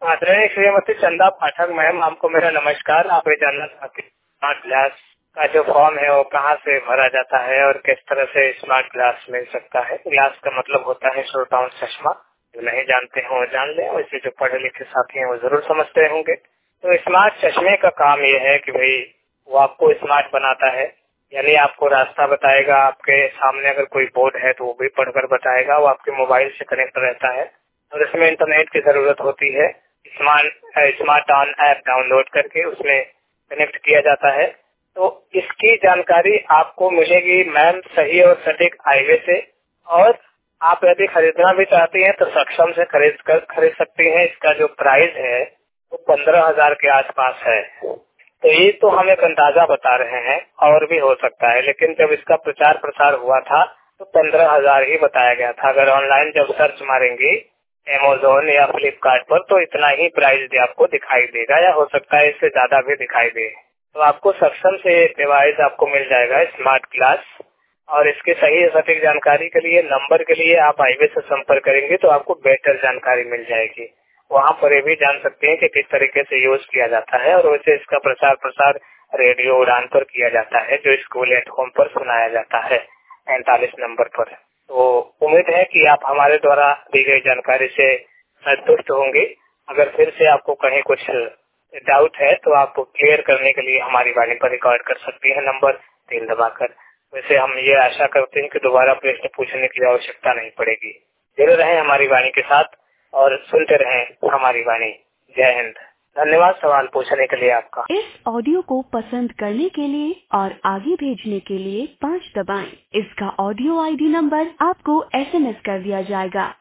आदरणीय श्रीमती चंदा पाठक मैम, आपको मेरा नमस्कार। आप ये जानना चाहते हैं स्मार्ट ग्लास का जो फॉर्म है वो कहाँ से भरा जाता है और किस तरह से स्मार्ट ग्लास मिल सकता है। ग्लास का मतलब होता है श्रोताओं चश्मा। जो नहीं जानते हैं वो जान लें, वैसे जो पढ़े लिखे साथी हैं वो जरूर समझते होंगे। तो स्मार्ट चश्मे का काम ये है कि भाई वो आपको स्मार्ट बनाता है, यानी आपको रास्ता बताएगा। आपके सामने अगर कोई बोर्ड है तो वो भी पढ़कर बताएगा। वो आपके मोबाइल से कनेक्ट रहता है और इसमें इंटरनेट की जरूरत होती है। स्मार्ट ऑन ऐप डाउनलोड करके उसमें कनेक्ट किया जाता है। तो इसकी जानकारी आपको मिलेगी मैम सही और सटीक हाईवे से। और आप यदि खरीदना भी चाहती हैं तो सक्षम से खरीद सकती हैं। इसका जो प्राइस है वो 15,000 के आसपास है। तो ये तो हम एक अंदाजा बता रहे हैं, और भी हो सकता है, लेकिन जब इसका प्रचार प्रसार हुआ था तो 15,000 ही बताया गया था। अगर ऑनलाइन जब सर्च मारेंगे अमेज़न या फ्लिपकार्ट पर तो इतना ही प्राइस भी आपको दिखाई देगा, या हो सकता है इससे ज्यादा भी दिखाई दे। तो आपको सक्षम से डिवाइस आपको मिल जाएगा स्मार्ट ग्लास। और इसके सही सटीक जानकारी के लिए नंबर के लिए आप हाईवे से संपर्क करेंगे तो आपको बेहतर जानकारी मिल जाएगी। वहाँ पर ये भी जान सकते हैं कि किस तरीके से यूज किया जाता है। और वैसे इसका प्रचार प्रसार रेडियो उड़ान पर किया जाता है, जो स्कूल एट होम पर सुनाया जाता है 45 नंबर पर। तो उम्मीद है कि आप हमारे द्वारा दी गई जानकारी से संतुष्ट होंगे। अगर फिर से आपको कहीं कुछ डाउट है तो आप क्लियर करने के लिए हमारी वाणी पर रिकॉर्ड कर सकती हैं नंबर 3 दबाकर। वैसे हम ये आशा करते हैं कि दोबारा प्रश्न पूछने की आवश्यकता नहीं पड़ेगी। जुड़े रहें हमारी वाणी के साथ और सुनते रहें हमारी वाणी। जय हिंद। धन्यवाद सवाल पूछने के लिए आपका। इस ऑडियो को पसंद करने के लिए और आगे भेजने के लिए 5 दबाएं। इसका ऑडियो आईडी नंबर आपको SMS कर दिया जाएगा।